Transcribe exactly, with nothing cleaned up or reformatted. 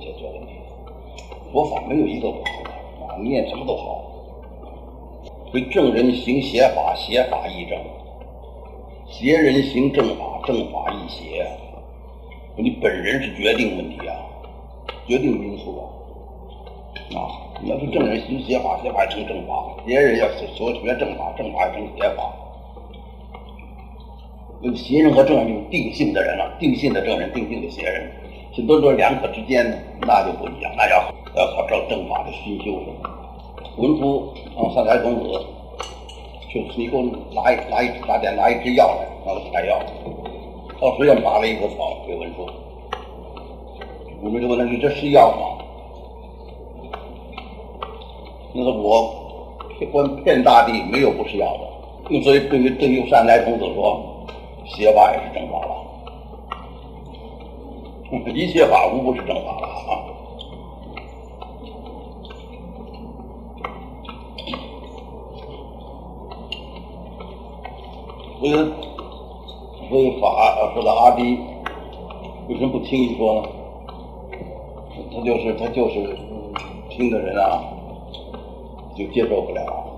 解决问题。佛法没有一个不好的啊，念什么都好。所以正人行邪法，邪法亦正；邪人行正法，正法亦邪。你本人是决定问题啊，决定因素啊。啊，你要是正人行邪法，邪法成正法；邪人要学学正法，正法成邪法。那个邪人和正人就是定性的人了、啊，定性的正人，定性的邪人。很多说两者之间呢，那就不一样，那要要靠正正法的熏修的。文殊啊，上台童子，就是你给我拿一拿一拿点拿一支药来，让他开药。到时院拔了一棵草给文殊，文殊就问他：“你这是药吗？”那个我观遍大地没有不是药的。所以对于对于上台童子说，邪法也是正法了。一切法无不是正法了啊！所以，所以法说到阿低，为什么不轻易说呢？他就是他就是听的人啊，就接受不了。